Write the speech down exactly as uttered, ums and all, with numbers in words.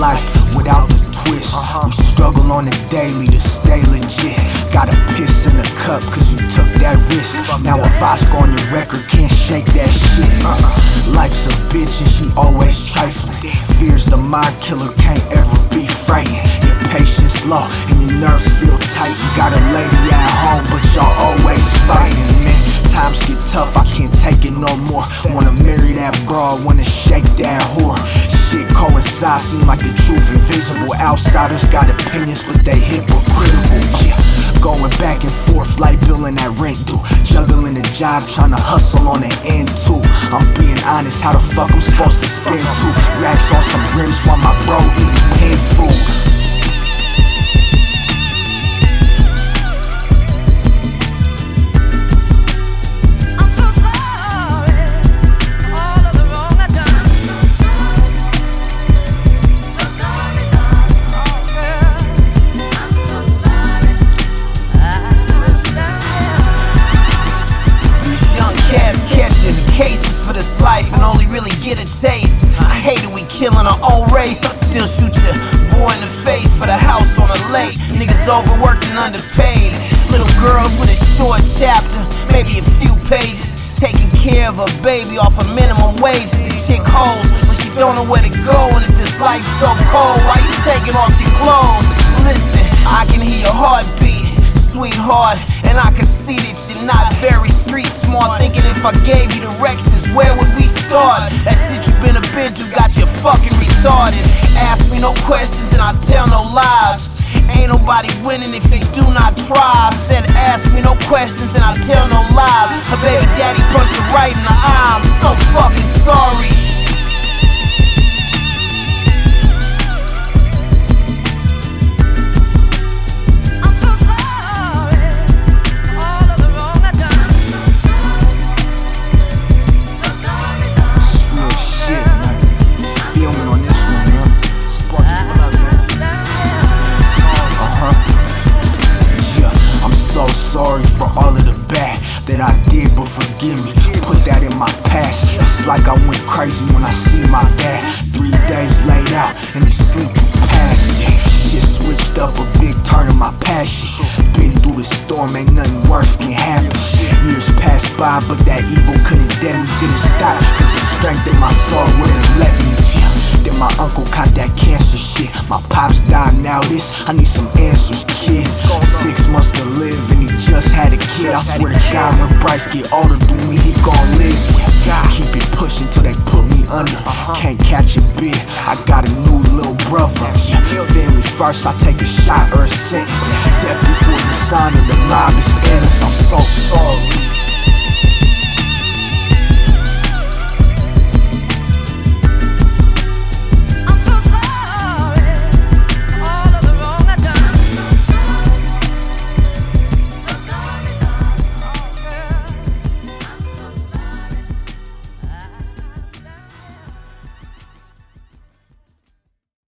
life without the twist. We struggle on the daily to stay legit. Gotta piss in the cup cause you took that risk. Now if I score on your record, can't shake that shit. uh-uh. Life's a bitch and she always trifling. Fear's the mind killer, can't ever be frightened. Your patience low and your nerves feel tight. You got a lady at home but y'all always fighting, man. Times get tough, I can't take it no more. Wanna marry that broad, wanna shake that whore. Shit coincides, seem like the truth invisible. Outsiders got opinions but they hypocritical. Yeah. Going back and forth like billing that rent due. Juggling the job, tryna hustle on the end too. I'm being honest, how the fuck I'm supposed to spend two racks on some rims while my bro eating pig food? Cases for this life and only really get a taste. I hate it, we killing our own race. I still shoot your boy in the face for the house on the lake. Niggas overworked and underpaid. Little girls with a short chapter, maybe a few pages. Taking care of a baby off a minimum wage. The chick hoes when she don't know where to go. And if this life's so cold, why you taking off your clothes? Listen, I can hear your heartbeat, sweetheart, and I can see that you're not very street smart. Thinking if I gave you directions, where would we start? That shit you been a been through got you fucking retarded. Ask me no questions and I tell no lies. Ain't nobody winning if you do not try. I said ask me no questions and I tell no lies. Her baby daddy punched her right in the eye. I'm so fucking sorry. Sorry for all of the bad that I did, but forgive me. Put that in my past. It's like I went crazy when I see my dad. Three days laid out and he's sleeping past it. Shit switched up, a big turn in my passion. Been through the storm, ain't nothing worse can happen. Years passed by, but that evil couldn't dead me. Didn't stop, cause the strength in my soul wouldn't let me. Then my uncle caught that cancer shit. My pops died, now this, I need some answers, kid. Six months to live and he just had a kid. I swear to God, when Bryce get older, do me, he gon' live. Keep it pushing till they put me under. Can't catch a bit, I got a new little brother. Family first, I take a shot or a sentence. Death before the sign of the mob is endless. I'm so sorry.